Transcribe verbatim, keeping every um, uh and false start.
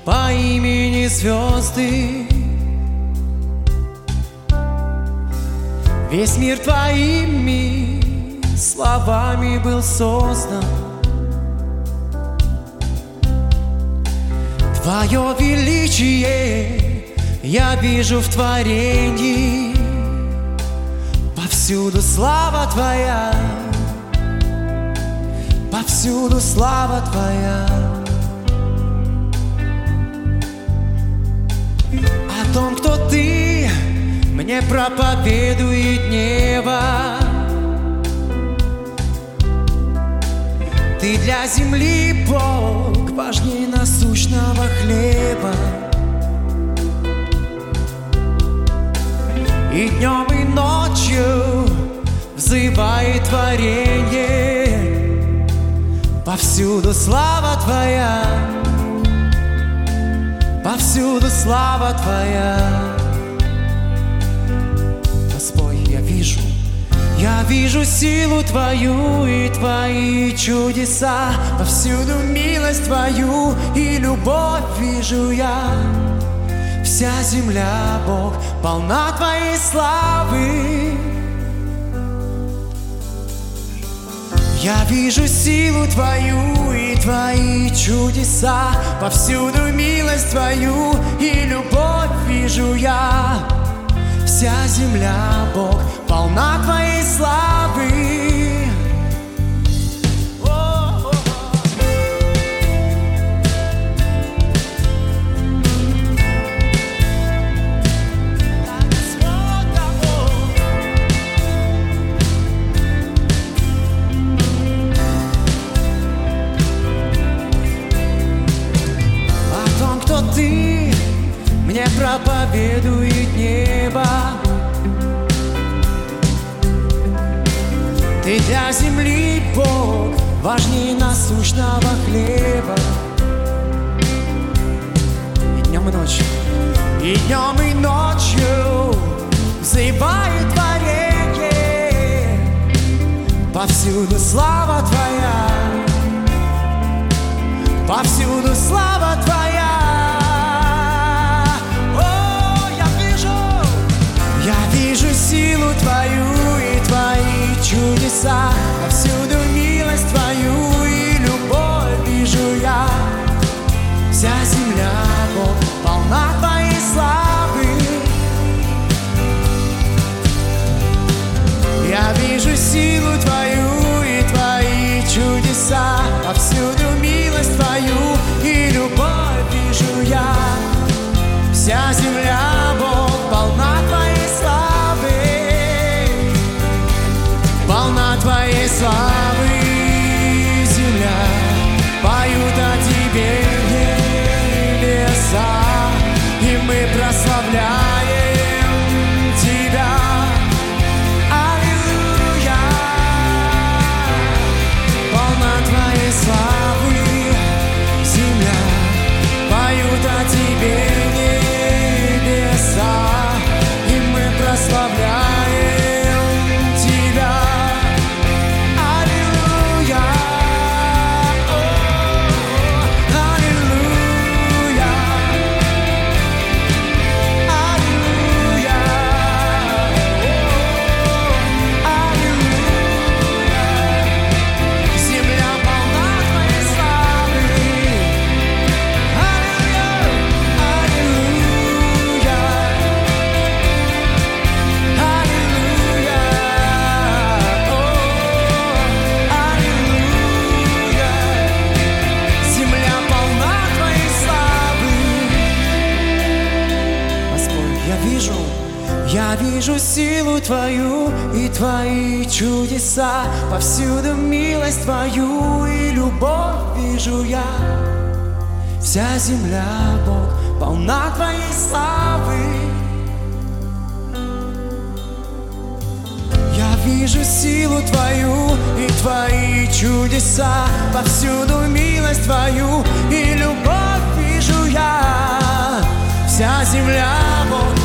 по имени звезды. Весь мир твоими словами был создан. Твое величие я вижу в творении. Повсюду слава Твоя, повсюду слава Твоя. О том, кто Ты, мне проповедует небо. Ты для земли Бог, важнее насущного хлеба. И днем, и ночью взывает творение. Повсюду слава Твоя, повсюду слава Твоя. Господь, я вижу, я вижу силу Твою и Твои чудеса. Повсюду милость Твою и любовь вижу я. Вся земля, Бог, полна Твоей славы. Я вижу силу Твою и Твои чудеса. Повсюду милость Твою и любовь вижу я. Вся земля, Бог, полна Твоей славы. Ты мне проповедует небо. Ты для земли Бог, важнее насущного хлеба. И днем, и ночью, и днем, и ночью взывает творение. Повсюду слава Твоя, повсюду слава Твоя. Вижу силу Твою и Твои чудеса. Повсюду милость Твою и любовь вижу я. Вся земля, Бог, полна Твоей славы. Я вижу силу Твою и Твои чудеса. Повсюду милость Твою и любовь вижу я. Вся земля, Бог, полна Твоей славы. Полна Твоей славы, земля, поют о Тебе небеса, и мы прославляем Тебя. Аллилуйя! Полна Твоей славы, земля, поют о Тебе небеса, и мы прославляем Тебя. Я вижу силу Твою и Твои чудеса. Повсюду милость Твою и любовь вижу я. Вся земля, Бог, полна Твоей славы. Я вижу силу Твою и Твои чудеса. Повсюду милость Твою и любовь вижу я. Вся земля, Бог,